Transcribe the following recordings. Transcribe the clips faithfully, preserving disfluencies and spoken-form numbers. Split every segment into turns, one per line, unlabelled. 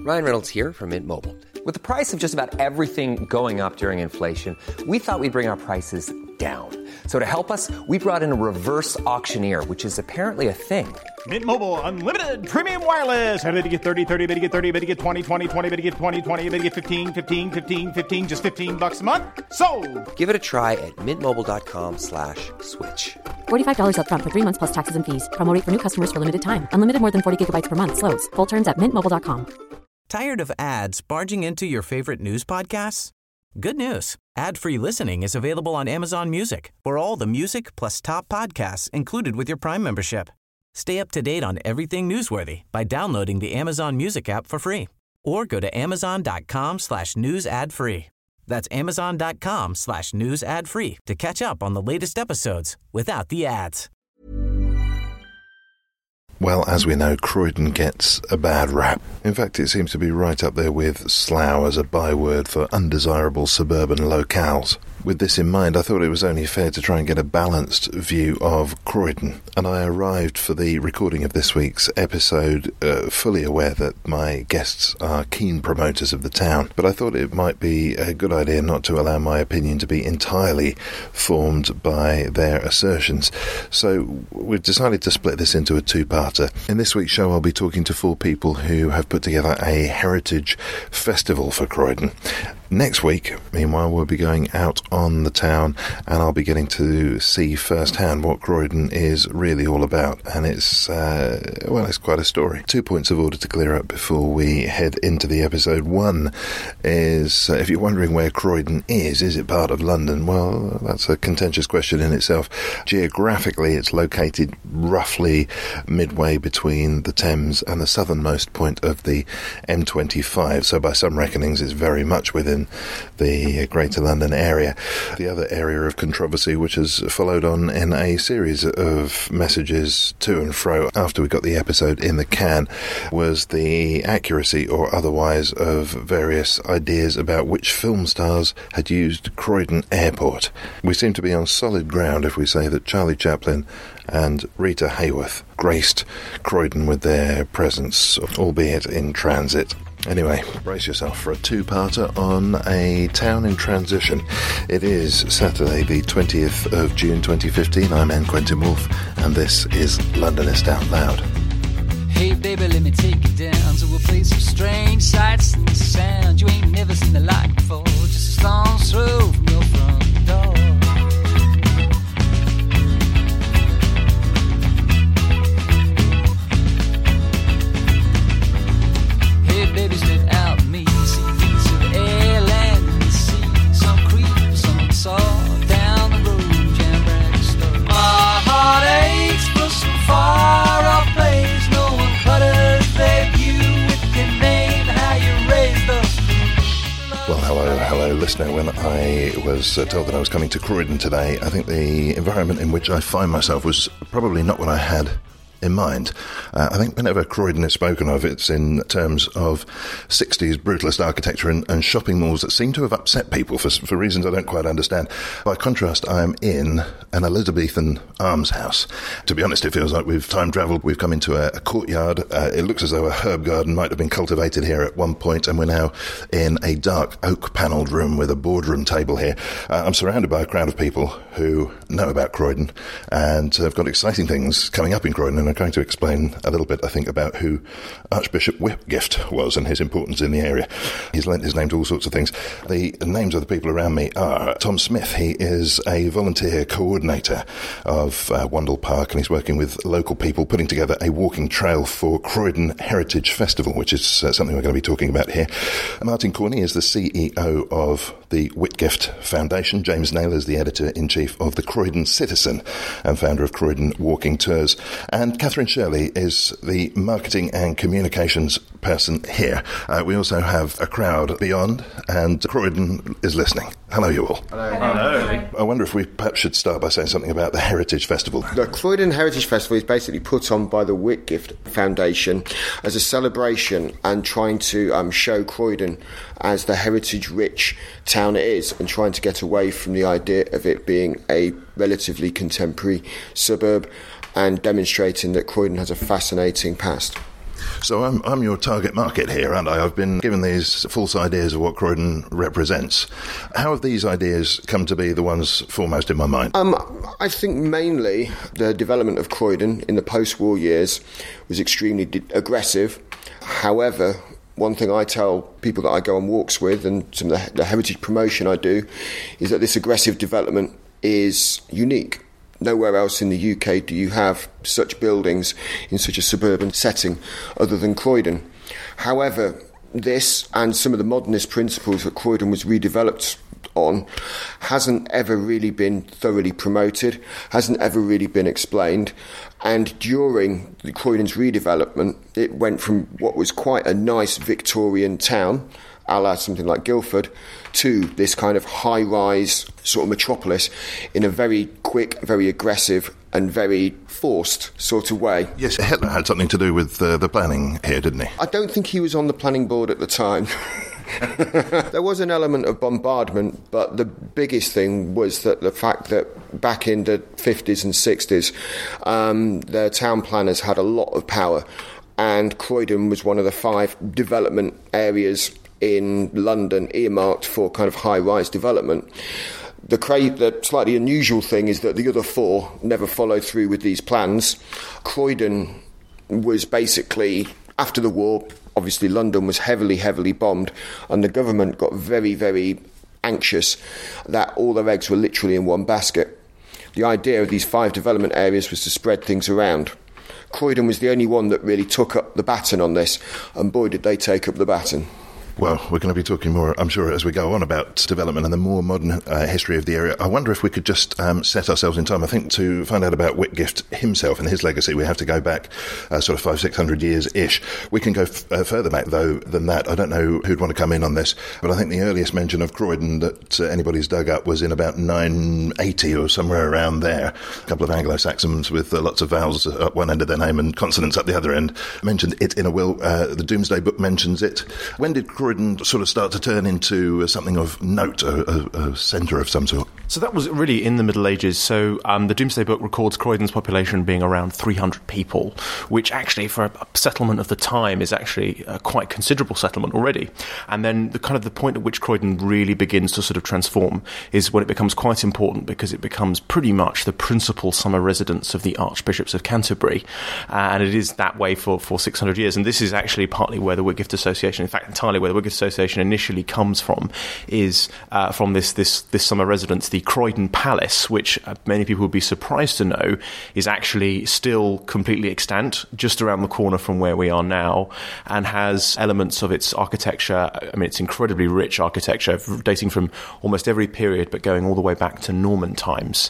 Ryan Reynolds here from Mint Mobile. With the price of just about everything going up during inflation, we thought we'd bring our prices down. So to help us, we brought in a reverse auctioneer, which is apparently a thing.
Mint Mobile Unlimited Premium Wireless. How to get thirty, thirty, how to get thirty, how to get twenty, twenty, twenty, how to get twenty, twenty, how to get fifteen, fifteen, fifteen, fifteen, just fifteen bucks a month? Sold!
Give it a try at mintmobile.com slash switch.
forty-five dollars up front for three months plus taxes and fees. Promo rate for new customers for limited time. Unlimited more than forty gigabytes per month. Slows full terms at mint mobile dot com.
Tired of ads barging into your favorite news podcasts? Good news. Ad-free listening is available on Amazon Music for all the music plus top podcasts included with your Prime membership. Stay up to date on everything newsworthy by downloading the Amazon Music app for free or go to amazon.com slash news ad free. That's amazon.com slash news ad free to catch up on the latest episodes without the ads.
Well, as we know, Croydon gets a bad rap. In fact, it seems to be right up there with Slough as a byword for undesirable suburban locales. With this in mind, I thought it was only fair to try and get a balanced view of Croydon, and I arrived for the recording of this week's episode uh, fully aware that my guests are keen promoters of the town, but I thought it might be a good idea not to allow my opinion to be entirely formed by their assertions. So we've decided to split this into a two-parter. In this week's show, I'll be talking to four people who have put together a heritage festival for Croydon. Next week, meanwhile, we'll be going out on the town and I'll be getting to see firsthand what Croydon is really all about. And it's, uh, well, it's quite a story. Two points of order to clear up before we head into the episode. One is, uh, if you're wondering where Croydon is, is it part of London? Well, that's a contentious question in itself. Geographically, it's located roughly midway between the Thames and the southernmost point of the M twenty-five. So by some reckonings, it's very much within the Greater London area. The other area of controversy, which has followed on in a series of messages to and fro after we got the episode in the can, was the accuracy or otherwise of various ideas about which film stars had used Croydon Airport. We seem to be on solid ground if we say that Charlie Chaplin and Rita Hayworth graced Croydon with their presence, albeit in transit. Anyway, brace yourself for a two-parter on a town in transition. It is Saturday, the twentieth of June twenty fifteen. I'm N. Quentin Wolfe, and this is Londonist Out Loud.
Hey baby, let me take you down to a place of strange sights and sound. You ain't never seen the like before, just a stone's throw from your front door. Baby, slid out me, see piece of air, land in the sea. Some creep, some saw down the road, jam back store. My heart aches for some far off place. No one clutters their view with your name, how you raised us.
Well, hello, hello, listener. When I was uh, told that I was coming to Croydon today, I think the environment in which I find myself was probably not what I had in mind. Uh, I think whenever Croydon is spoken of, it's in terms of sixties brutalist architecture and, and shopping malls that seem to have upset people for, for reasons I don't quite understand. By contrast, I am in an Elizabethan almshouse. To be honest, it feels like we've time travelled. We've come into a, a courtyard. Uh, it looks as though a herb garden might have been cultivated here at one point, and we're now in a dark oak-panelled room with a boardroom table here. Uh, I'm surrounded by a crowd of people who know about Croydon and have got exciting things coming up in Croydon, and I'm going to explain a little bit, I think, about who Archbishop Whitgift was and his importance in the area. He's lent his name to all sorts of things. The names of the people around me are Tom Smith. He is a volunteer coordinator of uh, Wandle Park, and he's working with local people putting together a walking trail for Croydon Heritage Festival, which is uh, something we're going to be talking about here. Martin Corney is the C E O of the Whitgift Foundation. James Naylor is the editor-in-chief of the Croydon Citizen and founder of Croydon Walking Tours. And Catherine Shirley is the marketing and communications person here. Uh, we also have a crowd beyond, and Croydon is listening. Hello, you all.
Hello. Hello.
I wonder if we perhaps should start by saying something about the Heritage Festival.
The Croydon Heritage Festival is basically put on by the Whitgift Foundation as a celebration and trying to um, show Croydon as the heritage-rich town it is, and trying to get away from the idea of it being a relatively contemporary suburb, and demonstrating that Croydon has a fascinating past.
So I'm, I'm your target market here, aren't I? I've been given these false ideas of what Croydon represents. How have these ideas come to be the ones foremost in my mind?
Um, I think mainly the development of Croydon in the post-war years was extremely de- aggressive. However, one thing I tell people that I go on walks with, and some of the, the heritage promotion I do, is that this aggressive development is unique. Nowhere else in the U K do you have such buildings in such a suburban setting other than Croydon. However, this and some of the modernist principles that Croydon was redeveloped on hasn't ever really been thoroughly promoted, hasn't ever really been explained. And during the Croydon's redevelopment, it went from what was quite a nice Victorian town, a la something like Guildford, to this kind of high-rise sort of metropolis in a very quick, very aggressive and very forced sort of way.
Yes, Hitler had something to do with uh, the planning here, didn't he?
I don't think he was on the planning board at the time. There was an element of bombardment, but the biggest thing was that the fact that back in the fifties and sixties, um, the town planners had a lot of power, and Croydon was one of the five development areas in London earmarked for kind of high-rise development. The, cra- the slightly unusual thing is that the other four never followed through with these plans. Croydon was basically, after the war, obviously London was heavily, heavily bombed, and the government got very, very anxious that all their eggs were literally in one basket. The idea of these five development areas was to spread things around. Croydon was the only one that really took up the baton on this, and boy did they take up the baton.
Well, we're going to be talking more, I'm sure, as we go on about development and the more modern uh, history of the area. I wonder if we could just um, set ourselves in time. I think to find out about Whitgift himself and his legacy, we have to go back uh, sort of five, six hundred years-ish. We can go f- uh, further back, though, than that. I don't know who'd want to come in on this, but I think the earliest mention of Croydon that uh, anybody's dug up was in about nine eighty or somewhere around there. A couple of Anglo-Saxons with uh, lots of vowels at one end of their name and consonants up the other end mentioned it in a will. Uh, the Domesday Book mentions it. When did Croydon sort of start to turn into something of note, a, a, a centre of some sort?
So that was really in the Middle Ages. So um, the Domesday Book records Croydon's population being around three hundred people, which actually for a settlement of the time is actually a quite considerable settlement already. And then the kind of the point at which Croydon really begins to sort of transform is when it becomes quite important, because it becomes pretty much the principal summer residence of the Archbishops of Canterbury. Uh, and it is that way for, for six hundred years. And this is actually partly where the Whitgift Association, in fact entirely where the Whitgift Association initially comes from, is uh, from this, this, this summer residence, the Croydon Palace, which uh, many people would be surprised to know is actually still completely extant, just around the corner from where we are now, and has elements of its architecture. I mean, it's incredibly rich architecture, dating from almost every period, but going all the way back to Norman times.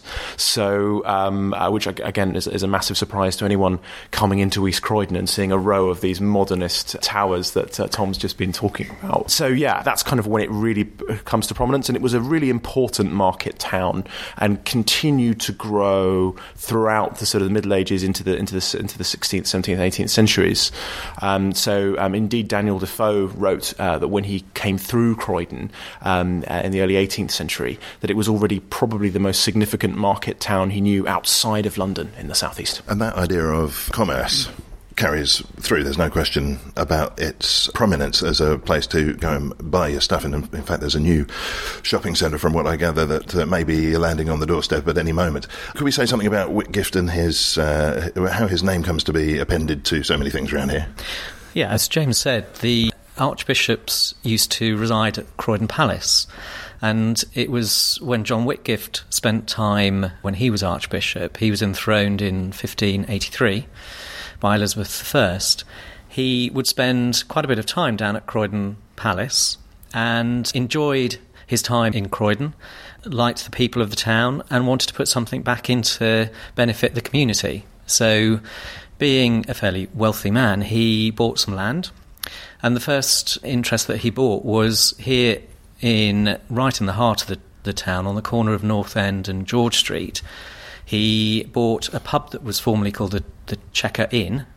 So, um, uh, which again is, is a massive surprise to anyone coming into East Croydon and seeing a row of these modernist towers that uh, Tom's just been talking about. So yeah, that's kind of when it really comes to prominence, and it was a really important market town and continued to grow throughout the sort of the Middle Ages into the into the into the sixteenth, seventeenth, eighteenth centuries. Um, so um, indeed, Daniel Defoe wrote uh, that when he came through Croydon um, uh, in the early eighteenth century, that it was already probably the most significant market town he knew outside of London in the southeast.
And that idea of commerce carries through. There's no question about its prominence as a place to go and buy your stuff. And in fact, there's a new shopping centre, from what I gather, that uh, may be landing on the doorstep at any moment. Could we say something about Whitgift and his uh, how his name comes to be appended to so many things around here?
Yeah, as James said, the archbishops used to reside at Croydon Palace. And it was when John Whitgift spent time, when he was archbishop, he was enthroned in fifteen eighty-three by Elizabeth the First. He would spend quite a bit of time down at Croydon Palace and enjoyed his time in Croydon, liked the people of the town, and wanted to put something back in to benefit the community. So, being a fairly wealthy man, he bought some land, and the first interest that he bought was here in right in the heart of the, the town, on the corner of North End and George Street. He bought a pub that was formerly called the, the Chequer Inn,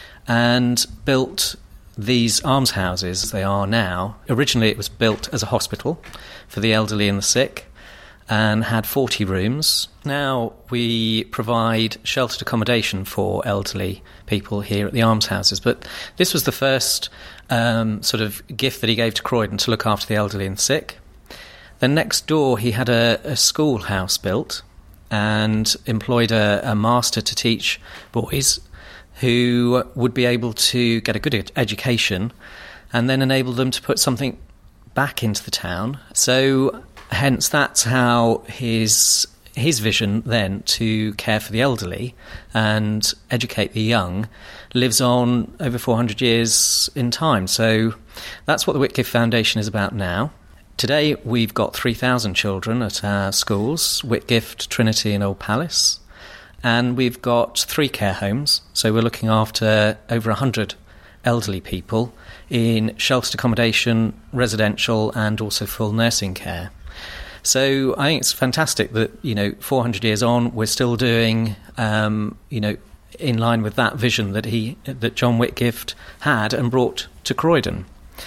and built these almshouses as they are now. Originally it was built as a hospital for the elderly and the sick, and had forty rooms. Now we provide sheltered accommodation for elderly people here at the almshouses, but this was the first um, sort of gift that he gave to Croydon to look after the elderly and sick. Then next door he had a, a schoolhouse built and employed a, a master to teach boys who would be able to get a good ed- education and then enable them to put something back into the town. So hence that's how his his vision then to care for the elderly and educate the young lives on over four hundred years in time. So that's what the Whitgift Foundation is about now. Today we've got three thousand children at our schools, Whitgift, Trinity and Old Palace, and we've got three care homes, so we're looking after over one hundred elderly people in sheltered accommodation, residential and also full nursing care. So I think it's fantastic that, you know, four hundred years on, we're still doing, um, you know, in line with that vision that he, that John Whitgift had and brought to Croydon.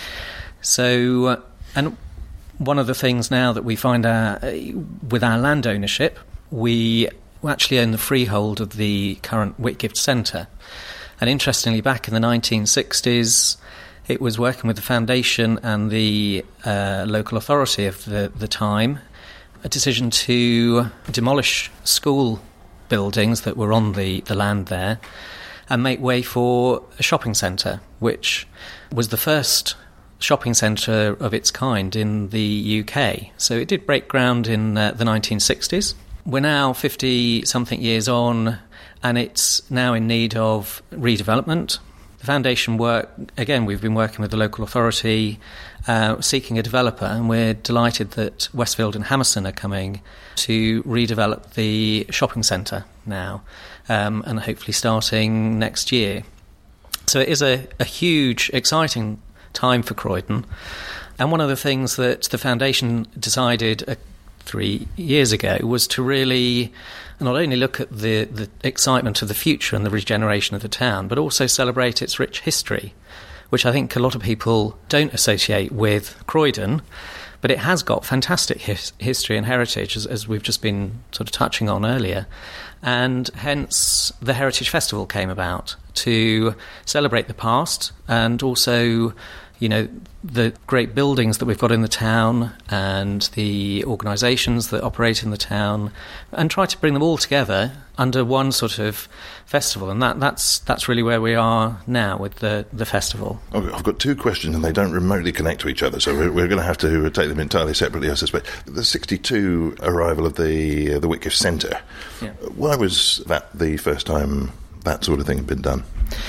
So, uh, and one of the things now that we find our, uh, with our land ownership, we actually own the freehold of the current Whitgift Centre. And interestingly, back in the nineteen sixties, it was working with the foundation and the uh, local authority of the, the time, a decision to demolish school buildings that were on the, the land there and make way for a shopping centre, which was the first shopping centre of its kind in the U K. So it did break ground in uh, the nineteen sixties. We're now fifty-something years on, and it's now in need of redevelopment. The foundation work, again, we've been working with the local authority, uh, seeking a developer, and we're delighted that Westfield and Hammerson are coming to redevelop the shopping centre now, um, and hopefully starting next year. So it is a, a huge, exciting time for Croydon. And one of the things that the foundation decided uh, three years ago was to really not only look at the, the excitement of the future and the regeneration of the town, but also celebrate its rich history, which I think a lot of people don't associate with Croydon, but it has got fantastic his, history and heritage, as, as we've just been sort of touching on earlier. And hence the Heritage Festival came about to celebrate the past and also, you know, the great buildings that we've got in the town and the organisations that operate in the town, and try to bring them all together under one sort of festival. And that, that's that's really where we are now with the, the festival.
I've got two questions and they don't remotely connect to each other, so we're, we're going to have to take them entirely separately, I suspect. The sixty-two arrival of the, uh, the Whitgift Centre, yeah. Why was that the first time that sort of thing had been done?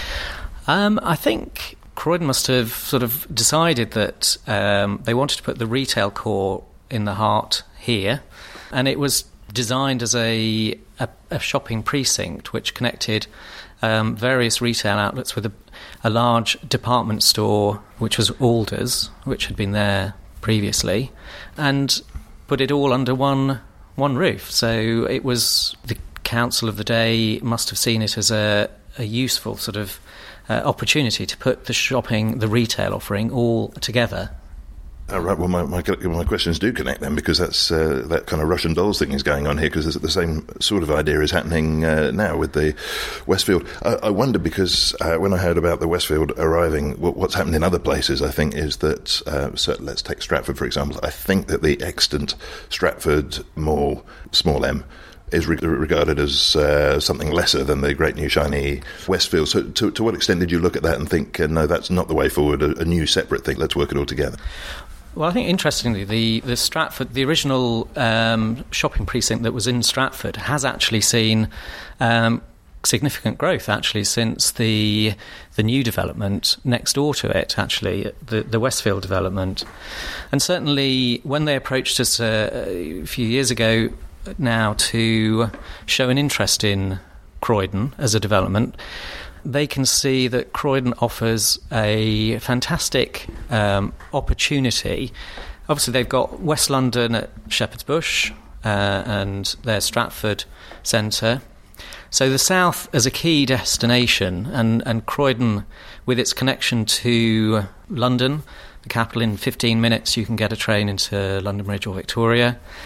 Um, I think Croydon must have sort of decided that um, they wanted to put the retail core in the heart here, and it was designed as a, a, a shopping precinct which connected um, various retail outlets with a, a large department store, which was Alders, which had been there previously, and put it all under one one roof. So it was, the council of the day must have seen it as a, a useful sort of Uh, opportunity to put the shopping, the retail offering all together.
Oh, right. Well, my, my my questions do connect then, because that's uh, that kind of Russian dolls thing is going on here, because the same sort of idea is happening uh, now with the Westfield. I, I wonder, because uh, when I heard about the Westfield arriving, what, what's happened in other places, I think, is that, uh, so let's take Stratford, for example. I think that the extant Stratford Mall, small m, is re- regarded as uh, something lesser than the great new shiny Westfield. So to, to what extent did you look at that and think, uh, no, that's not the way forward, a, a new separate thing, let's work it all together?
Well, I think, interestingly, the, the Stratford, the original um, shopping precinct that was in Stratford has actually seen um, significant growth, actually, since the the new development next door to it, actually, the, the Westfield development. And certainly, when they approached us uh, a few years ago now to show an interest in Croydon as a development, they can see that Croydon offers a fantastic um, opportunity. Obviously, they've got West London at Shepherd's Bush uh, and their Stratford Centre. So the south as a key destination, and, and Croydon with its connection to London, the capital, in fifteen minutes you can get a train into London Bridge or Victoria.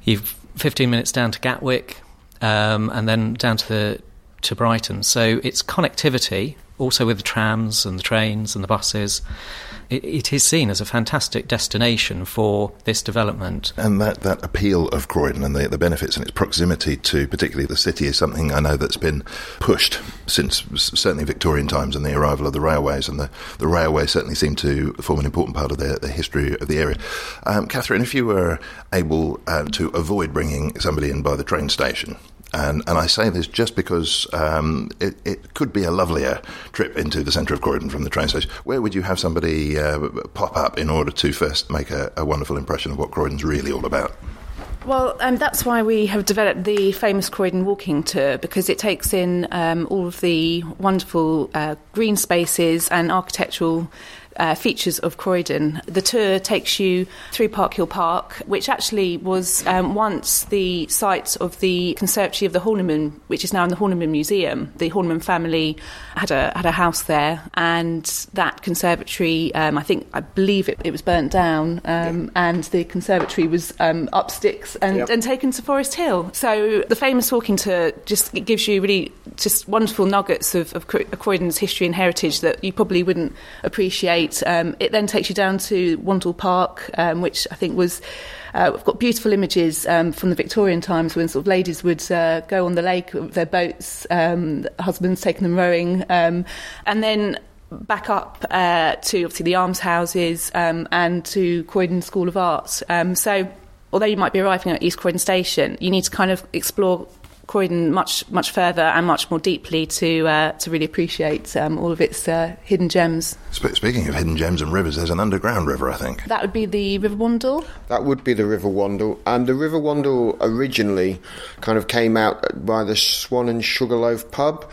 You've fifteen minutes down to Gatwick, um, and then down to the to Brighton. So it's connectivity, also with the trams and the trains and the buses. It, it is seen as a fantastic destination for this development.
And that, that appeal of Croydon and the, the benefits and its proximity to particularly the city is something I know that's been pushed since certainly Victorian times and the arrival of the railways, and the, the railways certainly seem to form an important part of the, the history of the area. Um, Catherine, if you were able uh, to avoid bringing somebody in by the train station, And, and I say this just because um, it, it could be a lovelier trip into the centre of Croydon from the train station. Where would you have somebody uh, pop up in order to first make a, a wonderful impression of what Croydon's really all about?
Well, um, that's why we have developed the famous Croydon Walking Tour, because it takes in um, all of the wonderful uh, green spaces and architectural Uh, features of Croydon. The tour takes you through Parkhill Park, which actually was um, once the site of the Conservatory of the Horniman, which is now in the Horniman Museum. The Horniman family had a had a house there, and that conservatory, um, I think, I believe it, it was burnt down, um, yep. and the conservatory was um, up sticks and, yep. and taken to Forest Hill. So the famous walking tour just it gives you really just wonderful nuggets of, of Croydon's history and heritage that you probably wouldn't appreciate. Um, it then takes you down to Wandle Park, um, which I think was... Uh, we've got beautiful images um, from the Victorian times when sort of ladies would uh, go on the lake with their boats, um, husbands taking them rowing, um, and then back up uh, to obviously the almshouses um, and to Croydon School of Art. Um, so although you might be arriving at East Croydon Station, you need to kind of explore Croydon much much further and much more deeply to uh, to really appreciate um, all of its uh, hidden gems.
Speaking of hidden gems and rivers, there's an underground river, I think.
That would be the River Wandle?
That would be the River Wandle. And the River Wandle originally kind of came out by the Swan and Sugarloaf pub,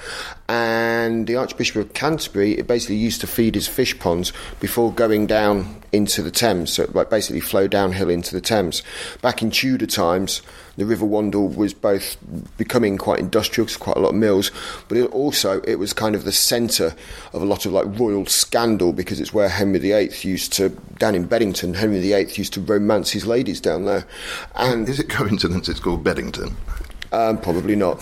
and the Archbishop of Canterbury, it basically used to feed his fish ponds before going down into the Thames, so it like basically flow downhill into the Thames. Back in Tudor times, the River Wandle was both becoming quite industrial, because quite a lot of mills, but it also it was kind of the centre of a lot of like royal scandal, because it's where Henry the Eighth used to, down in Beddington, Henry the Eighth used to romance his ladies down there. And
is it coincidence it's called Beddington?
Um, probably not.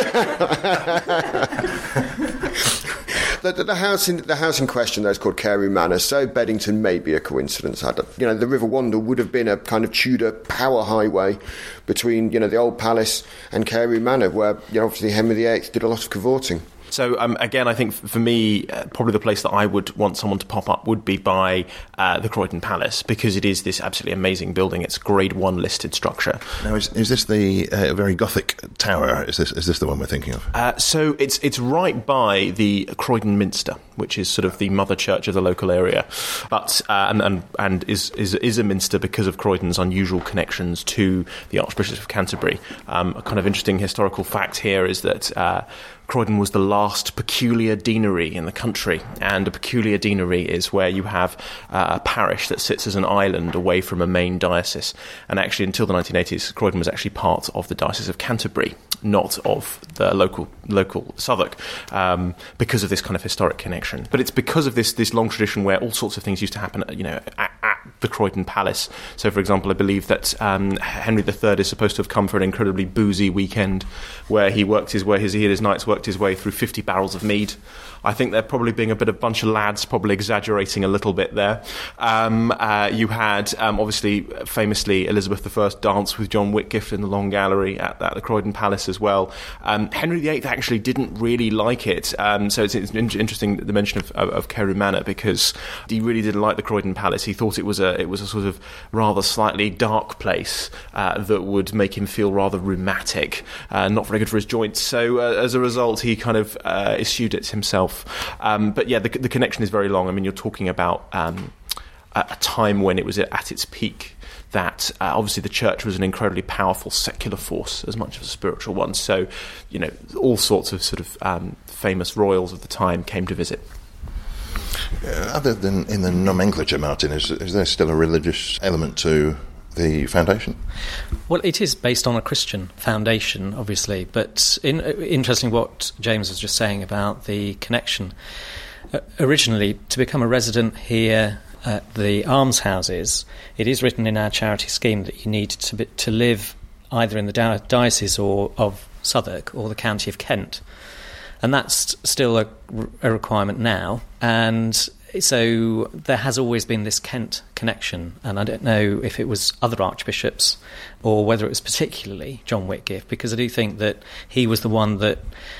The, the, the house in the house in question, though, is called Carew Manor, so Beddington may be a coincidence. I don't, you know, the River Wandle would have been a kind of Tudor power highway between, you know, the old palace and Carew Manor, where, you know, obviously Henry the Eighth did a lot of cavorting.
So, um, again, I think for me, uh, probably the place that I would want someone to pop up would be by uh, the Croydon Palace, because it is this absolutely amazing building. It's a grade one listed structure.
Now, is, is this the uh, very Gothic tower? Is this is this the one we're thinking of?
Uh, so it's it's right by the Croydon Minster, which is sort of the mother church of the local area, but uh, and and, and is, is is a minster because of Croydon's unusual connections to the Archbishop of Canterbury. Um, a kind of interesting historical fact here is that Uh, Croydon was the last peculiar deanery in the country, and a peculiar deanery is where you have uh, a parish that sits as an island away from a main diocese. And actually, until the nineteen eighties, Croydon was actually part of the Diocese of Canterbury, not of the local local Southwark, um, because of this kind of historic connection. But it's because of this this long tradition where all sorts of things used to happen, you know, at, at the Croydon Palace. So, for example, I believe that um, Henry the Third is supposed to have come for an incredibly boozy weekend where he worked his way, his, he and his knights worked his way through fifty barrels of mead. I think they're probably being a bit of a bunch of lads, probably exaggerating a little bit there. Um, uh, you had, um, obviously, famously, Elizabeth the First dance with John Whitgift in the Long Gallery at, at the Croydon Palace as well. Um, Henry the Eighth actually didn't really like it. Um, so it's, it's interesting the mention of, of, of Carew Manor, because he really didn't like the Croydon Palace. He thought it was a it was a sort of rather slightly dark place uh, that would make him feel rather rheumatic, uh, not very good for his joints. So uh, as a result, he kind of uh, eschewed it himself. Um, but yeah, the, the connection is very long. I mean, you're talking about um, a, a time when it was at its peak, that uh, obviously the church was an incredibly powerful secular force as much as a spiritual one. So, you know, all sorts of sort of um, famous royals of the time came to visit.
Uh, other than in the nomenclature, Martin, is, is there still a religious element to the foundation?
Well, it is based on a Christian foundation, obviously, but in, interesting what James was just saying about the connection. Uh, originally, to become a resident here at the almshouses, it is written in our charity scheme that you need to be, to live either in the di- diocese or of Southwark or the county of Kent. And that's still a, a requirement now. And so there has always been this Kent connection, and I don't know if it was other archbishops or whether it was particularly John Whitgift, because I do think that he was the one that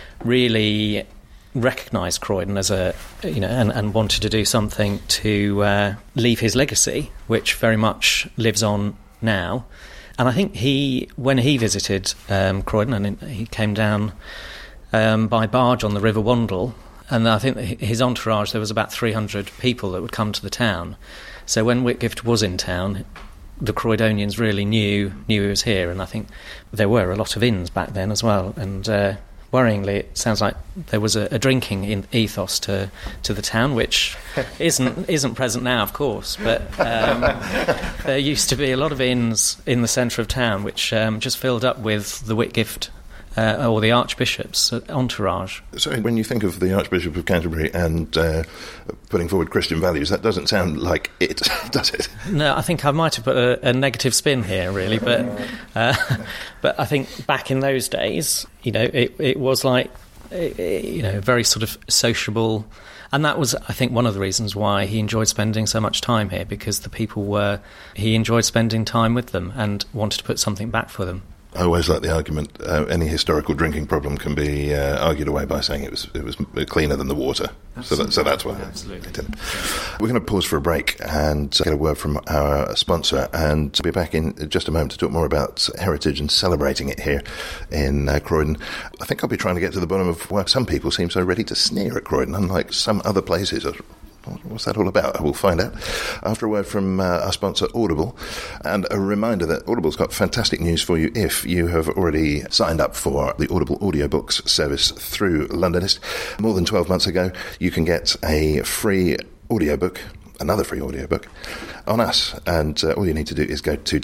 really recognised Croydon as a, you know, and, and wanted to do something to uh, leave his legacy, which very much lives on now. And I think he, when he visited um, Croydon, and he came down um, by barge on the River Wandle, and I think his entourage, there was about three hundred people that would come to the town. So when Whitgift was in town, the Croydonians really knew knew he was here, and I think there were a lot of inns back then as well. And uh, worryingly, it sounds like there was a, a drinking in ethos to to the town, which isn't isn't present now, of course. But um, there used to be a lot of inns in the centre of town, which um, just filled up with the Whitgift Uh, or the Archbishop's entourage.
So when you think of the Archbishop of Canterbury and uh, putting forward Christian values, that doesn't sound like it, does it?
No, I think I might have put a, a negative spin here, really, but uh, but I think back in those days, you know, it, it was like, you know, very sort of sociable, and that was, I think, one of the reasons why he enjoyed spending so much time here, because the people were, he enjoyed spending time with them and wanted to put something back for them.
I always like the argument, uh, any historical drinking problem can be uh, argued away by saying it was it was cleaner than the water. So, that, so that's why
Absolutely.
I did it. We're going to pause for a break and get a word from our sponsor, and be back in just a moment to talk more about heritage and celebrating it here in uh, Croydon. I think I'll be trying to get to the bottom of why some people seem so ready to sneer at Croydon, unlike some other places. What's that all about? We'll find out after a word from uh, our sponsor, Audible. And a reminder that Audible's got fantastic news for you if you have already signed up for the Audible audiobooks service through Londonist. More than twelve months ago, you can get a free audiobook, another free audiobook, on us. And uh, all you need to do is go to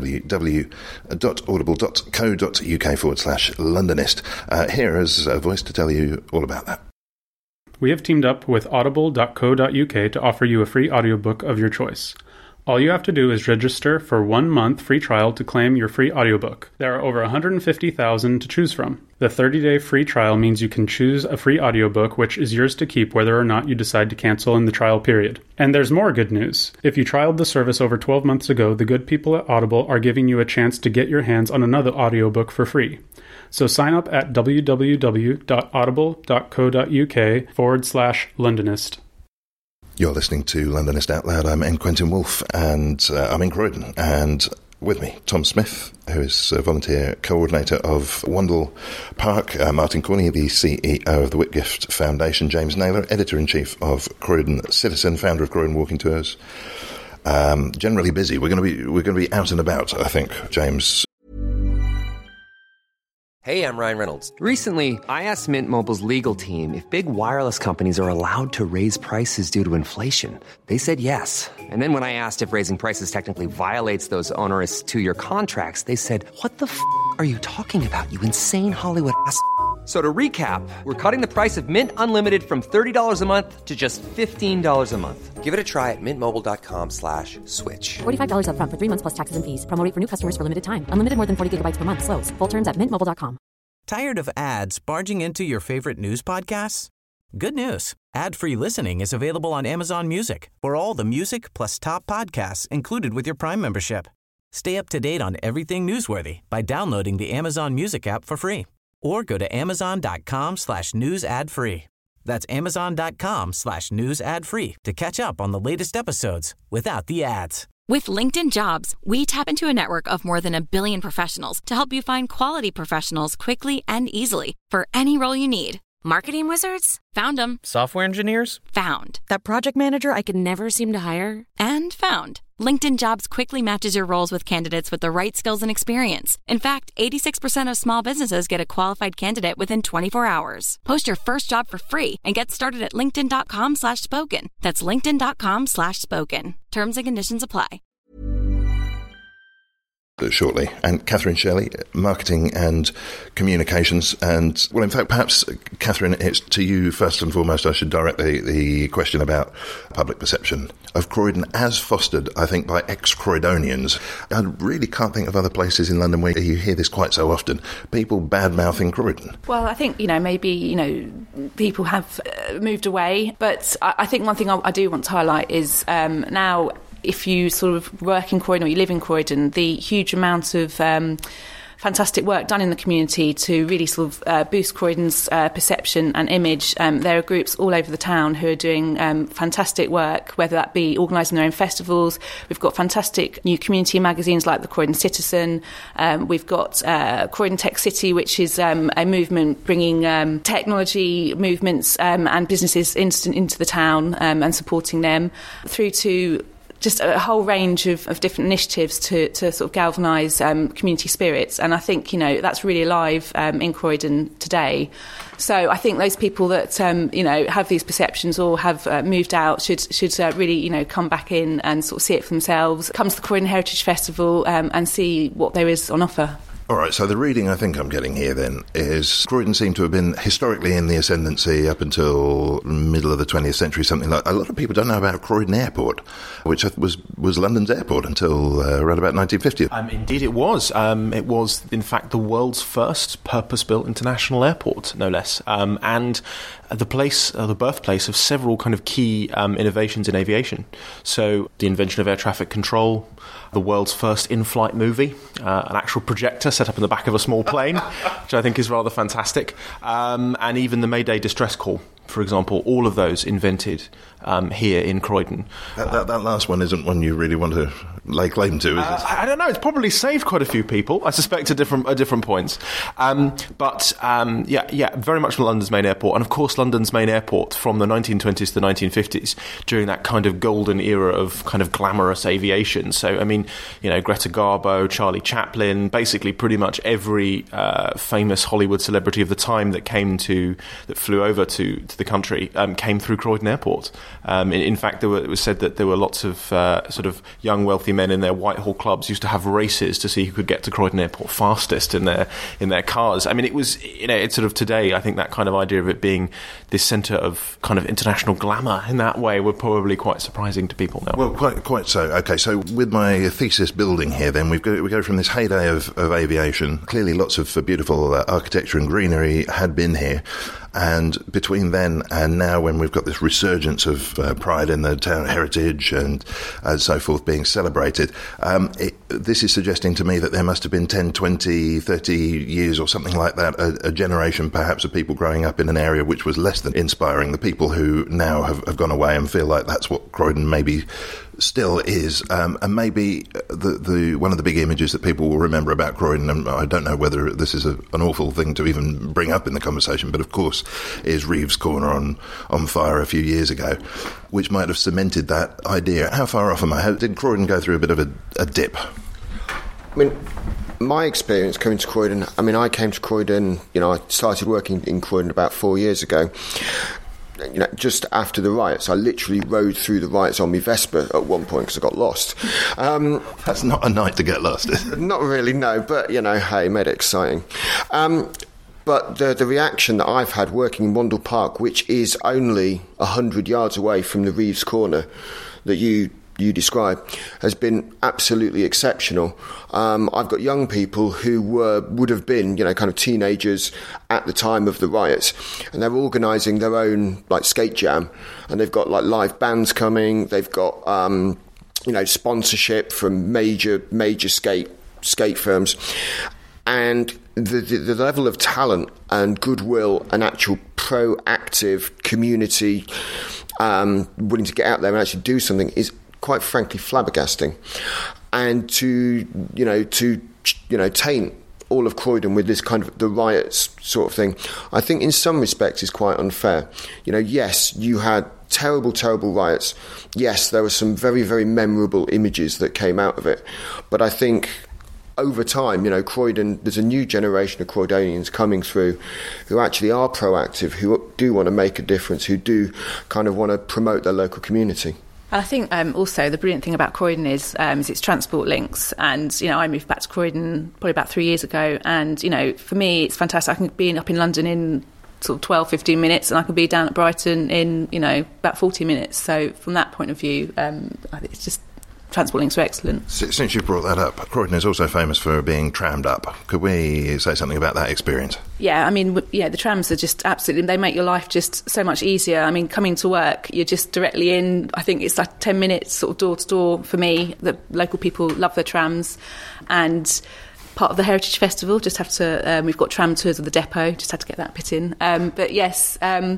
www.audible.co.uk forward slash Londonist. Uh, here is a voice to tell you all about that.
We have teamed up with audible dot co dot uk to offer you a free audiobook of your choice. All you have to do is register for one month free trial to claim your free audiobook. There are over one hundred fifty thousand to choose from. The thirty-day free trial means you can choose a free audiobook which is yours to keep whether or not you decide to cancel in the trial period. And there's more good news. If you trialed the service over twelve months ago, the good people at Audible are giving you a chance to get your hands on another audiobook for free. So sign up at www.audible.co.uk forward slash Londonist.
You're listening to Londonist Out Loud. I'm N. Quentin Woolf, and uh, I'm in Croydon. And with me, Tom Smith, who is a volunteer coordinator of Wandle Park, uh, Martin Corney, the C E O of the Whitgift Foundation, James Naylor, editor-in-chief of Croydon Citizen, founder of Croydon Walking Tours. Um, generally busy. We're going to be we're going to be out and about, I think, James.
Hey, I'm Ryan Reynolds. Recently, I asked Mint Mobile's legal team if big wireless companies are allowed to raise prices due to inflation. They said yes. And then when I asked if raising prices technically violates those onerous two-year contracts, they said, "What the f*** are you talking about, you insane Hollywood ass f- So to recap, we're cutting the price of Mint Unlimited from thirty dollars a month to just fifteen dollars a month. Give it a try at mintmobile.com slash switch.
forty-five dollars up front for three months plus taxes and fees. Promo rate for new customers for limited time. Unlimited more than forty gigabytes per month. Slows full terms at mint mobile dot com.
Tired of ads barging into your favorite news podcasts? Good news. Ad-free listening is available on Amazon Music for all the music plus top podcasts included with your Prime membership. Stay up to date on everything newsworthy by downloading the Amazon Music app for free. Or go to amazon.com slash news ad free. That's amazon.com slash news ad free to catch up on the latest episodes without the ads.
With LinkedIn Jobs, we tap into a network of more than a billion professionals to help you find quality professionals quickly and easily for any role you need. Marketing wizards? Found them.
Software engineers?
Found.
That project manager I could never seem to hire?
And found. LinkedIn Jobs quickly matches your roles with candidates with the right skills and experience. In fact, eighty-six percent of small businesses get a qualified candidate within twenty-four hours. Post your first job for free and get started at linkedin.com slash spoken. That's linkedin.com slash spoken. Terms and conditions apply.
shortly. And Catherine Shelley, marketing and communications. And, well, in fact, perhaps, Catherine, it's to you first and foremost I should direct the, the question about public perception of Croydon as fostered, I think, by ex-Croydonians. I really can't think of other places in London where you hear this quite so often. People bad-mouthing Croydon.
Well, I think, you know, maybe, you know, people have uh, moved away. But I, I think one thing I, I do want to highlight is um, now, if you sort of work in Croydon or you live in Croydon, the huge amount of um, fantastic work done in the community to really sort of uh, boost Croydon's uh, perception and image. Um, there are groups all over the town who are doing um, fantastic work, whether that be organising their own festivals. We've got fantastic new community magazines like the Croydon Citizen. Um, we've got uh, Croydon Tech City, which is um, a movement bringing um, technology movements um, and businesses instant into the town um, and supporting them, through to just a whole range of, of different initiatives to, to sort of galvanise um, community spirits. And I think, you know, that's really alive um, in Croydon today. So I think those people that, um, you know, have these perceptions or have uh, moved out should should uh, really, you know, come back in and sort of see it for themselves, come to the Croydon Heritage Festival um, and see what there is on offer.
All right, so the reading I think I'm getting here then is Croydon seemed to have been historically in the ascendancy up until middle of the twentieth century, something like. A lot of people don't know about Croydon Airport, which was was London's airport until uh, around about nineteen fifty.
Um, indeed it was. Um, it was, in fact, the world's first purpose-built international airport, no less. Um, and the place, uh, the birthplace of several kind of key um, innovations in aviation. So the invention of air traffic control, the world's first in-flight movie, uh, an actual projector set up in the back of a small plane, which I think is rather fantastic, um, and even the Mayday distress call, for example, all of those invented um, here in Croydon.
That, that, that last one isn't one you really want to lay claim to, is
uh,
it?
I don't know. It's probably saved quite a few people, I suspect, at different at different points. Um, but um, yeah, yeah, very much London's main airport, and of course London's main airport from the nineteen twenties to the nineteen fifties, during that kind of golden era of kind of glamorous aviation. So I mean, you know, Greta Garbo, Charlie Chaplin, basically pretty much every uh, famous Hollywood celebrity of the time that came to that flew over to, to the country um, came through Croydon Airport. Um, in, in fact, there were, it was said that there were lots of uh, sort of young wealthy men in their Whitehall clubs used to have races to see who could get to Croydon Airport fastest in their in their cars. I mean, it was, you know, it's sort of today, I think that kind of idea of it being this centre of kind of international glamour in that way were probably quite surprising to people now.
Well, quite quite so. Okay, so with my thesis building here then, we've go, we go from this heyday of, of aviation. Clearly lots of uh, beautiful uh, architecture and greenery had been here. And between then and now, when we've got this resurgence of uh, pride in the town heritage and uh, so forth being celebrated, um, it, this is suggesting to me that there must have been ten, twenty, thirty years or something like that, a, a generation perhaps of people growing up in an area which was less than inspiring. The people who now have, have gone away and feel like that's what Croydon maybe still is, um, and maybe the, the one of the big images that people will remember about Croydon, and I don't know whether this is a, an awful thing to even bring up in the conversation, but of course is Reeves Corner on, on fire a few years ago, which might have cemented that idea. How far off am I? How, did Croydon go through a bit of a, a dip?
I mean, my experience coming to Croydon, I mean, I came to Croydon, you know, I started working in Croydon about four years ago. You know, just after the riots, I literally rode through the riots on my Vespa at one point because I got lost. Um,
That's not a night to get lost, is it?
Not really, no, but, you know, hey, made it exciting. Um, but the, the reaction that I've had working in Wandle Park, which is only one hundred yards away from the Reeves Corner that you you describe, has been absolutely exceptional. Um, I've got young people who were would have been, you know, kind of teenagers at the time of the riots, and they're organising their own like skate jam, and they've got like live bands coming. They've got um, you know sponsorship from major major skate skate firms, and the, the the level of talent and goodwill and actual proactive community um, willing to get out there and actually do something is quite frankly flabbergasting. And to you know to you know taint all of Croydon with this kind of the riots sort of thing, I think in some respects is quite unfair. You know, yes, you had terrible, terrible riots. Yes, there were some very, very memorable images that came out of it. But I think over time, you know, Croydon, there's a new generation of Croydonians coming through who actually are proactive, who do want to make a difference, who do kind of want to promote their local community.
I think um, also the brilliant thing about Croydon is, um, is its transport links. And, you know, I moved back to Croydon probably about three years ago. And, you know, for me, it's fantastic. I can be up in London in sort of twelve, fifteen minutes, and I can be down at Brighton in, you know, about forty minutes. So from that point of view, um, I think it's just... transport links are excellent.
Since you brought that up, Croydon is also famous for being trammed up. Could we say something about that experience?
Yeah, I mean, yeah, the trams are just absolutely, they make your life just so much easier. I mean, coming to work, you're just directly in, I think it's like ten minutes sort of door to door for me. The local people love their trams, and part of the Heritage Festival, just have to, um, we've got tram tours of the depot, just had to get that bit in. Um, but yes, um,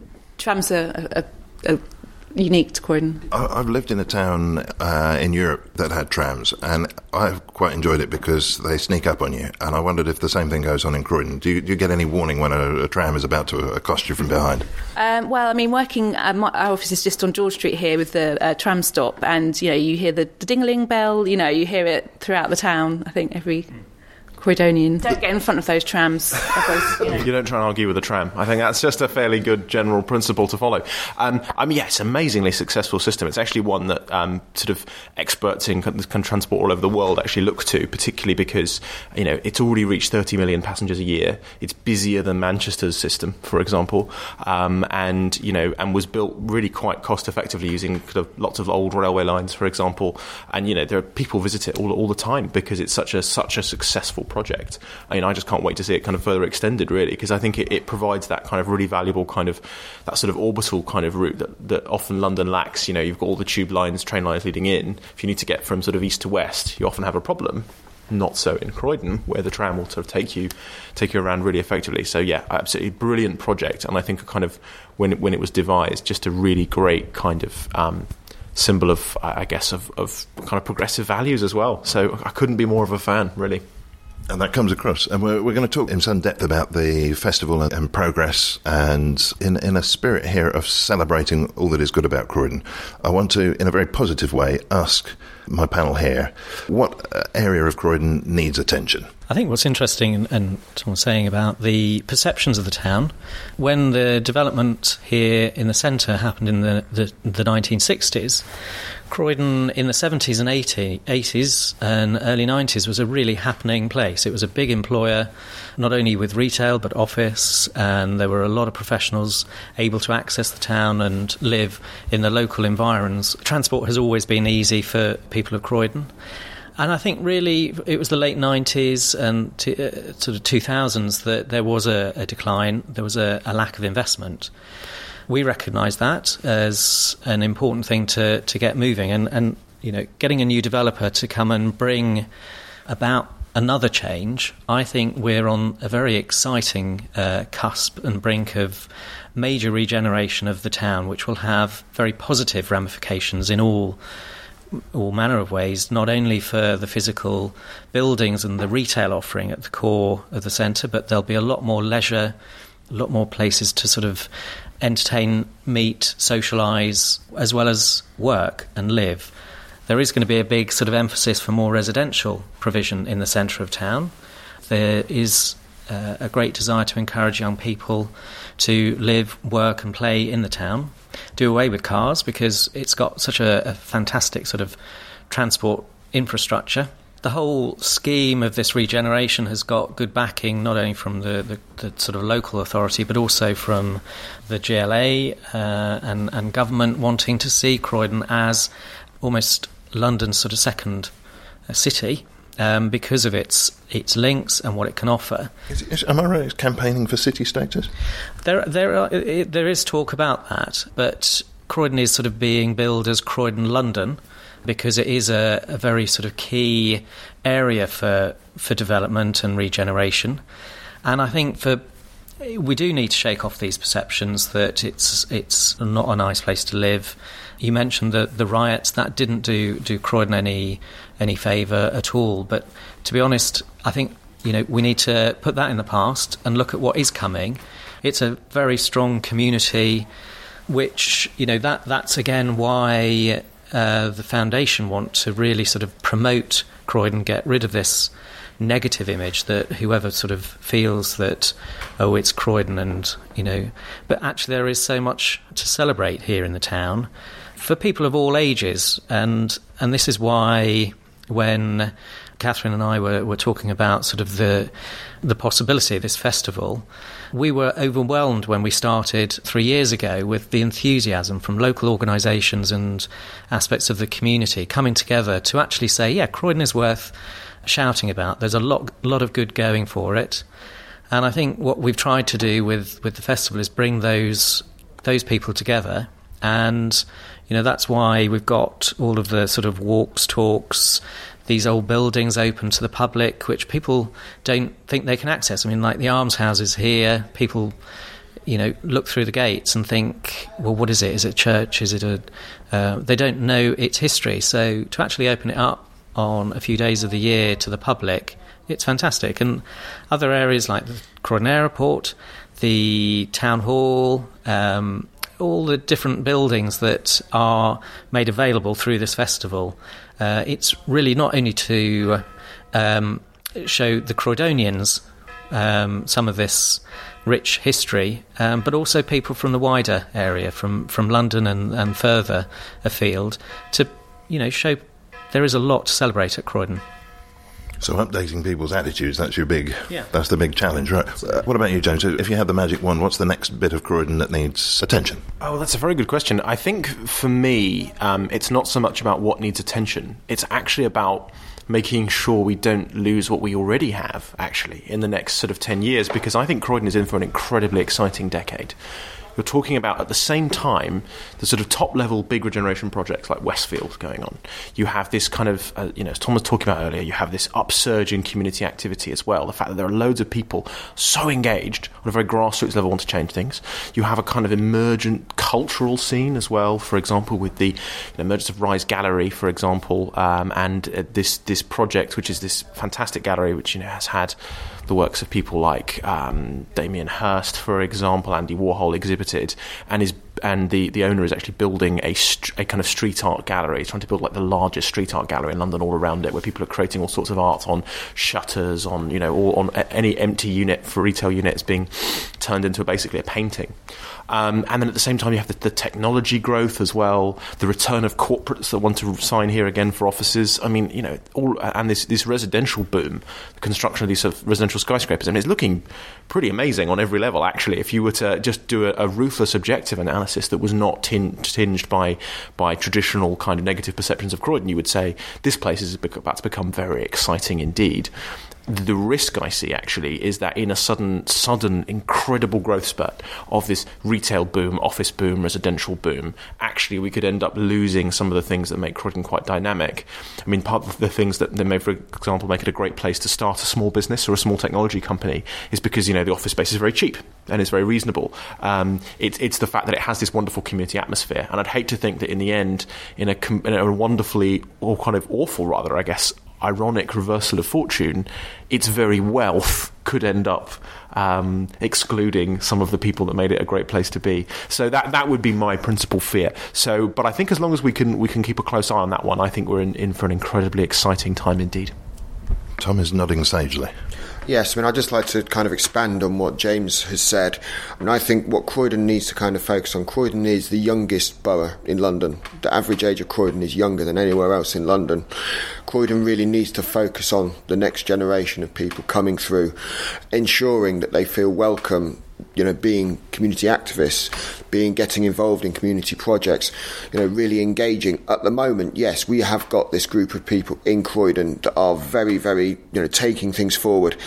trams are... are, are unique to Croydon.
I've lived in a town uh, in Europe that had trams, and I've quite enjoyed it because they sneak up on you, and I wondered if the same thing goes on in Croydon. Do you, do you get any warning when a, a tram is about to accost you from behind?
Um, well, I mean, working, uh, my, our office is just on George Street here with the uh, tram stop, and, you know, you hear the, the ding-a-ling bell, you know, you hear it throughout the town, I think every... Croydonian. Don't get in front of those trams. Those, you know.
You don't try and argue with a tram. I think that's just a fairly good general principle to follow. Um, I mean, yeah, it's an amazingly successful system. It's actually one that um, sort of experts in con- con- transport all over the world actually look to, particularly because, you know, it's already reached thirty million passengers a year. It's busier than Manchester's system, for example, um, and, you know, and was built really quite cost effectively using kind of lots of old railway lines, for example. And, you know, there are people visit it all, all the time because it's such a such a successful project. I mean, I just can't wait to see it kind of further extended, really, because I think it, it provides that kind of really valuable kind of, that sort of orbital kind of route that, that often London lacks. You know, you've got all the tube lines, train lines leading in. If you need to get from sort of east to west, you often have a problem. Not so in Croydon, where the tram will sort of take you take you around really effectively. So yeah, absolutely brilliant project, and I think a kind of, when it, when it was devised, just a really great kind of um, symbol of, I guess, of, of kind of progressive values as well. So I couldn't be more of a fan, really.
And that comes across. And we're, we're going to talk in some depth about the festival and, and progress, and in, in a spirit here of celebrating all that is good about Croydon, I want to, in a very positive way, ask my panel here, what area of Croydon needs attention?
I think what's interesting, and, and Tom was saying about the perceptions of the town, when the development here in the centre happened in the, the, the nineteen sixties, Croydon in the seventies and eighties and early nineties was a really happening place. It was a big employer, not only with retail but office, and there were a lot of professionals able to access the town and live in the local environs. Transport has always been easy for people of Croydon. And I think really it was the late nineties and t- uh, sort of two thousands that there was a, a decline, there was a, a lack of investment. We recognise that as an important thing to, to get moving, and, and you know, getting a new developer to come and bring about another change. I think we're on a very exciting uh, cusp and brink of major regeneration of the town, which will have very positive ramifications in all all manner of ways, not only for the physical buildings and the retail offering at the core of the centre, but there'll be a lot more leisure, a lot more places to sort of entertain, meet, socialise, as well as work and live. There is going to be a big sort of emphasis for more residential provision in the centre of town. There is uh, a great desire to encourage young people to live, work and play in the town. Do away with cars because it's got such a, a fantastic sort of transport infrastructure. The whole scheme of this regeneration has got good backing, not only from the, the, the sort of local authority, but also from the G L A uh, and, and government wanting to see Croydon as almost London's sort of second uh, city. Um, because of its its links and what it can offer.
Is, is, am I right? It's campaigning for city status?
There, there, are, it, there is talk about that, but Croydon is sort of being billed as Croydon London because it is a, a very sort of key area for for development and regeneration. And I think for we do need to shake off these perceptions that it's it's not a nice place to live. You mentioned the the riots that didn't do do Croydon any any favour at all. But to be honest, I think you know we need to put that in the past and look at what is coming. It's a very strong community, which you know that that's again why uh, the foundation want to really sort of promote Croydon, get rid of this negative image that whoever sort of feels that oh it's Croydon and you know but actually there is so much to celebrate here in the town for people of all ages, and and this is why when Catherine and I were, were talking about sort of the the possibility of this festival, we were overwhelmed when we started three years ago with the enthusiasm from local organisations and aspects of the community coming together to actually say, yeah, Croydon is worth shouting about. There's a lot, lot of good going for it. And I think what we've tried to do with, with the festival is bring those those people together. And, you know, that's why we've got all of the sort of walks, talks, these old buildings open to the public, which people don't think they can access. I mean, like the almshouses here, people, you know, look through the gates and think, well, what is it? Is it a church? Is it a... Uh, they don't know its history. So to actually open it up on a few days of the year to the public, it's fantastic. And other areas like the Croydon Airport, the Town Hall, um, all the different buildings that are made available through this festival, uh, it's really not only to um, show the Croydonians um, some of this rich history, um, but also people from the wider area, from, from London and, and further afield, to, you know, show there is a lot to celebrate at Croydon.
So updating people's attitudes, that's your big,
yeah.
that's the big challenge, right? Uh, what about you, James? If you had the magic wand, what's the next bit of Croydon that needs attention?
Oh, that's a very good question. I think for me, um, it's not so much about what needs attention. It's actually about making sure we don't lose what we already have, actually, in the next sort of ten years, because I think Croydon is in for an incredibly exciting decade. You're talking about, at the same time, the sort of top-level big regeneration projects like Westfield going on. You have this kind of, uh, you know, as Tom was talking about earlier, you have this upsurge in community activity as well. The fact that there are loads of people so engaged on a very grassroots level want to change things. You have a kind of emergent cultural scene as well, for example, with the, the emergence of Rise Gallery, for example, um, and uh, this this project, which is this fantastic gallery, which, you know, has had the works of people like um, Damien Hirst, for example, Andy Warhol exhibited, and is and the, the owner is actually building a, st- a kind of street art gallery. He's trying to build like the largest street art gallery in London all around it, where people are creating all sorts of art on shutters, on, you know, or on any empty unit for retail units being turned into a, basically a painting. Um, and then at the same time, you have the, the technology growth as well, the return of corporates that want to sign here again for offices. I mean, you know, all and this, this residential boom, the construction of these sort of residential skyscrapers. I mean, it's looking pretty amazing on every level, actually. If you were to just do a, a ruthless objective analysis that was not tin- tinged by by traditional kind of negative perceptions of Croydon, you would say this place is about to become very exciting indeed. The risk I see, actually, is that in a sudden, sudden, incredible growth spurt of this retail boom, office boom, residential boom, actually we could end up losing some of the things that make Croydon quite dynamic. I mean, part of the things that they may, for example, make it a great place to start a small business or a small technology company is because, you know, the office space is very cheap and it's very reasonable. Um, it, it's the fact that it has this wonderful community atmosphere. And I'd hate to think that in the end, in a, in a wonderfully, or kind of awful, rather, I guess, ironic reversal of fortune, its very wealth could end up um, excluding some of the people that made it a great place to be. So that that would be my principal fear. So, but I think as long as we can we can keep a close eye on that one, I think we're in, in for an incredibly exciting time indeed.
Tom is nodding sagely.
Yes, I mean, I'd just like to kind of expand on what James has said. I mean, I think what Croydon needs to kind of focus on, Croydon is the youngest borough in London. The average age of Croydon is younger than anywhere else in London. Croydon really needs to focus on the next generation of people coming through, ensuring that they feel welcome, you know, being community activists, being getting involved in community projects, you know, really engaging. At the moment, yes, we have got this group of people in Croydon that are very, very, you know, taking things forward.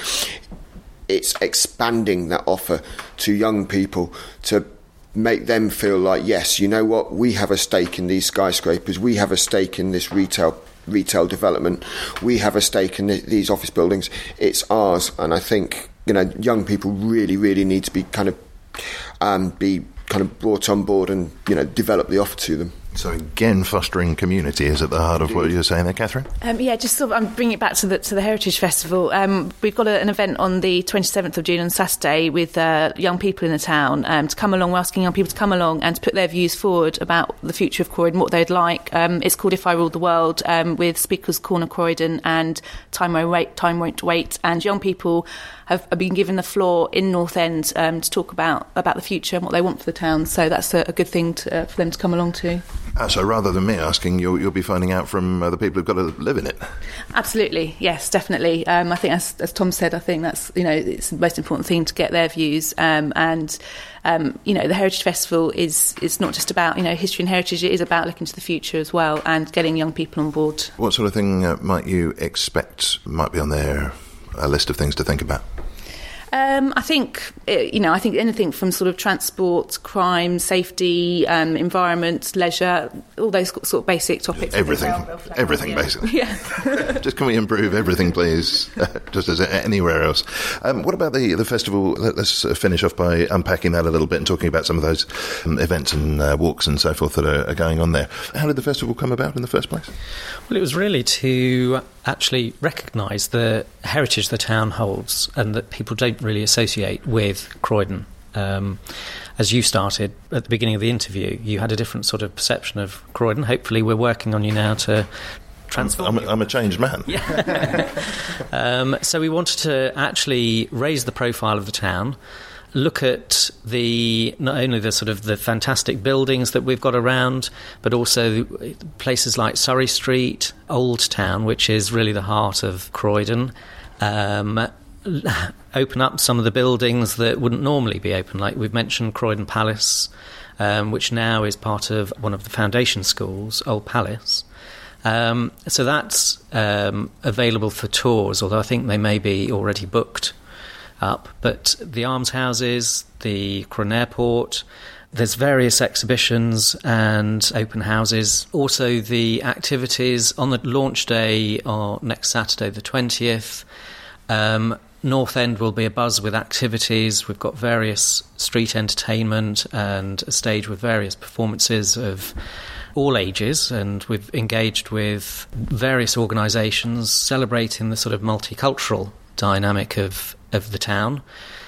It's expanding that offer to young people to make them feel like, yes, you know what, we have a stake in these skyscrapers, we have a stake in this retail retail development, we have a stake in th- these office buildings, it's ours. And I think, you know, young people really, really need to be kind of um, be kind of brought on board and, you know, develop the offer to them.
So again, fostering community is at the heart of what you're saying there, Catherine?
Um, yeah, just sort of, I'm bringing it back to the to the Heritage Festival. Um, we've got a, an event on the twenty-seventh of June on Saturday with uh, young people in the town um, to come along. We're asking young people to come along and to put their views forward about the future of Croydon, what they'd like. Um, it's called If I Ruled the World, um, with Speakers Corner Croydon and Time Won't Wait, Time Won't Wait. And young people have been given the floor in North End um, to talk about, about the future and what they want for the town. So that's a, a good thing to, uh, for them to come along to.
Ah, so rather than me asking, you'll, you'll be finding out from uh, the people who've got to live in it.
Absolutely, yes, definitely. Um, I think, as, as Tom said, I think that's, you know, it's the most important thing to get their views. Um, and um, you know, the Heritage Festival is is not just about, you know, history and heritage. It is about looking to the future as well and getting young people on board.
What sort of thing uh, might you expect might be on their uh, list of things to think about?
Um, I think, you know, I think anything from sort of transport, crime, safety, um, environment, leisure, all those sort of basic topics.
Everything, everything, yeah. Basically. Yeah. Just can we improve everything, please? Just as anywhere else. Um, what about the the festival? Let's finish off by unpacking that a little bit and talking about some of those um, events and uh, walks and so forth that are, are going on there. How did the festival come about in the first place?
Well, it was really to actually recognise the heritage the town holds and that people don't really associate with Croydon. Um, as you started at the beginning of the interview, you had a different sort of perception of Croydon. Hopefully we're working on you now to transform.
I'm, I'm, I'm a changed man.
Yeah. um, so we wanted to actually raise the profile of the town, look at the not only the sort of the fantastic buildings that we've got around, but also places like Surrey Street, Old Town, which is really the heart of Croydon. Um, open up some of the buildings that wouldn't normally be open, like we've mentioned Croydon Palace, um, which now is part of one of the foundation schools, Old Palace. Um, so that's um, available for tours, although I think they may be already booked up. But the almshouses, the Croydon Airport, there's various exhibitions and open houses. Also the activities on the launch day are next Saturday the twentieth. Um, North End will be abuzz with activities. We've got various street entertainment and a stage with various performances of all ages, and we've engaged with various organisations celebrating the sort of multicultural dynamic of, of the town.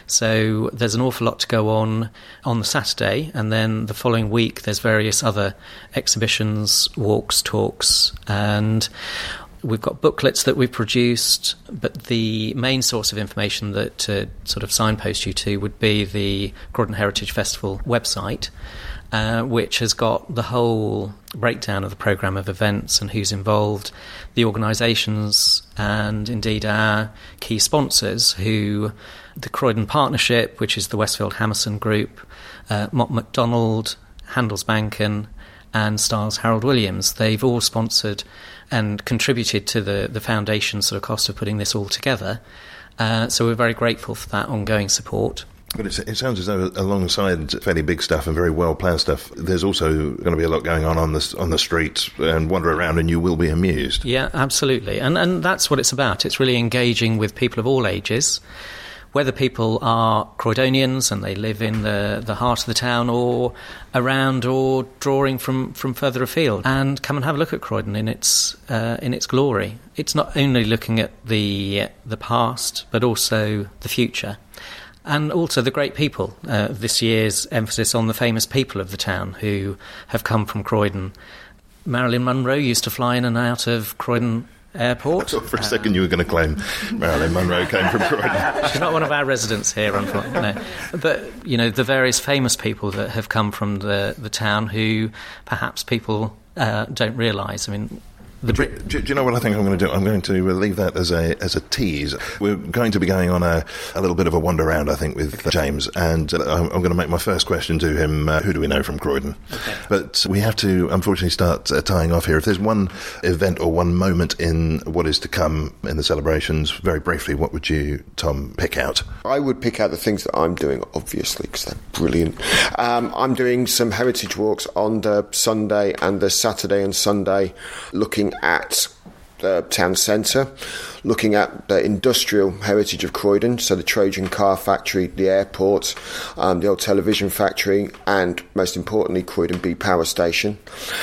So there's an awful lot to go on on the Saturday, and then the following week there's various other exhibitions, walks, talks, and we've got booklets that we've produced, but the main source of information that to sort of signpost you to would be the Croydon Heritage Festival website, uh, which has got the whole breakdown of the programme of events and who's involved, the organisations, and indeed our key sponsors, who the Croydon Partnership, which is the Westfield Hammerson Group, uh, Mott MacDonald, Handelsbanken, and Styles Harold Williams. They've all sponsored and contributed to the, the foundation sort of cost of putting this all together. Uh, so we're very grateful for that ongoing support.
But it's, it sounds as though alongside fairly big stuff and very well-planned stuff, there's also going to be a lot going on on the, on the streets, and wander around and you will be amused.
Yeah, absolutely. And, and that's what it's about. It's really engaging with people of all ages, whether people are Croydonians and they live in the, the heart of the town, or around or drawing from, from further afield, and come and have a look at Croydon in its uh, in its glory. It's not only looking at the the past, but also the future, and also the great people. Uh, this year's emphasis on the famous people of the town who have come from Croydon. Marilyn Monroe used to fly in and out of Croydon Airport.
I thought for a second you were going to claim Marilyn Monroe came from Croydon.
She's not one of our residents here, unfortunately. No. But, you know, the various famous people that have come from the, the town who perhaps people uh, don't realise. I mean, The
do, do, do you know what I think I'm going to do? I'm going to leave that as a as a tease. We're going to be going on a, a little bit of a wander around, I think, with James, and I'm, I'm going to make my first question to him, uh, who do we know from Croydon? Okay. But we have to, unfortunately, start uh, tying off here. If there's one event or one moment in what is to come in the celebrations, very briefly, what would you, Tom, pick out?
I would pick out the things that I'm doing, obviously, because they're brilliant. Um, I'm doing some heritage walks on the Sunday and the Saturday and Sunday, looking at the town centre, looking at the industrial heritage of Croydon, so the Trojan car factory, the airport, um, the old television factory, and most importantly, Croydon B power station.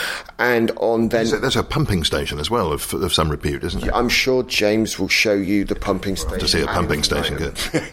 And on then...
There's a, there's a pumping station as well of, of some repute, isn't there?
I'm sure James will show you the pumping station.
We'll have to see a pumping station, good.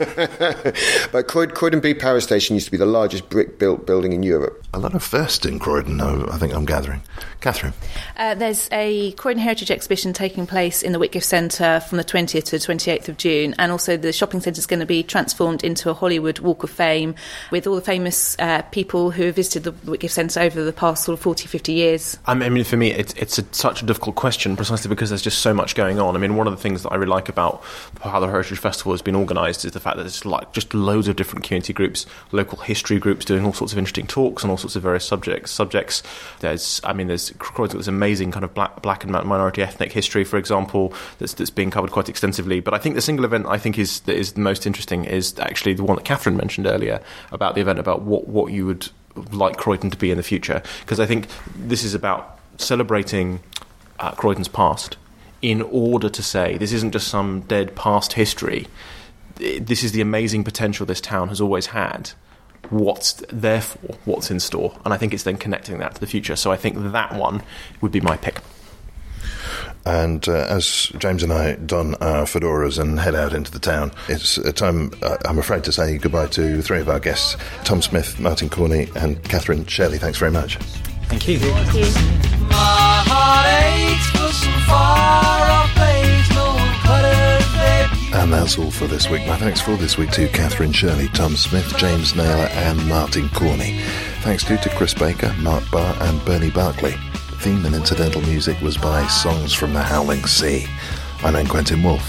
But Croydon, Croydon B power station used to be the largest brick-built building in Europe.
A lot of firsts in Croydon, I think I'm gathering. Catherine?
Uh, there's a Croydon Heritage exhibition taking place in the Whitgift Centre from from the twentieth to the twenty-eighth of June. And also the shopping centre is going to be transformed into a Hollywood Walk of Fame with all the famous uh, people who have visited the Whitgift Centre over the past sort of forty, fifty years.
I mean, for me, it's, it's a, such a difficult question precisely because there's just so much going on. I mean, one of the things that I really like about how the Heritage Festival has been organised is the fact that there's like just loads of different community groups, local history groups doing all sorts of interesting talks on all sorts of various subjects. Subjects. There's, I mean, there's Croydon's got this amazing kind of black, black and minority ethnic history, for example, that's, that's being covered quite extensively. But I think the single event I think is that is the most interesting is actually the one that Catherine mentioned earlier about the event about what, what you would like Croydon to be in the future. Because I think this is about celebrating uh, Croydon's past in order to say this isn't just some dead past history. This is the amazing potential this town has always had. What's therefore what's in store, and I think it's then connecting that to the future. So I think that one would be my pick.
And uh, as James and I don our fedoras and head out into the town, it's a time, uh, I'm afraid, to say goodbye to three of our guests, Tom Smith, Martin Corney and Catherine Shirley. Thanks very much.
Thank you.
Thank you.
My heart aches for some far-off place, no one cutters their...
And that's all for this week. My thanks for this week to Catherine Shirley, Tom Smith, James Naylor and Martin Corney. Thanks too to Chris Baker, Mark Barr and Bernie Barclay. Theme and incidental music was by Songs from the Howling Sea. I'm N. Quentin Wolfe.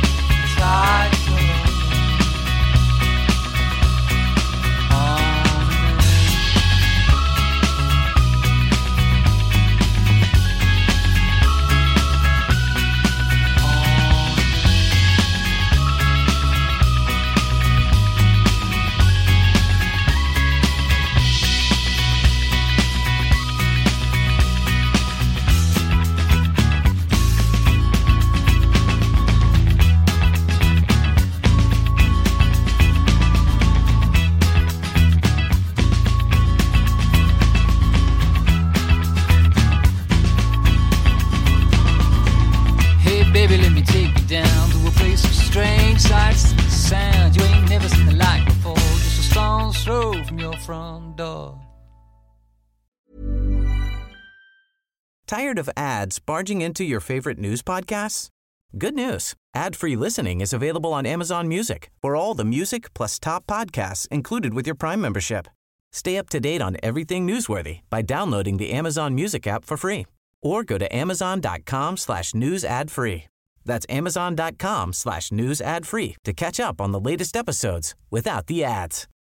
Baby, let me take you down to a place of strange sights and sounds. You ain't never seen the like before, just a stone's throw from your front door.
Tired of ads barging into your favorite news podcasts? Good news. Ad-free listening is available on Amazon Music for all the music plus top podcasts included with your Prime membership. Stay up to date on everything newsworthy by downloading the Amazon Music app for free or go to amazon.com slash news ad free. That's amazon.com slash news ad free to catch up on the latest episodes without the ads.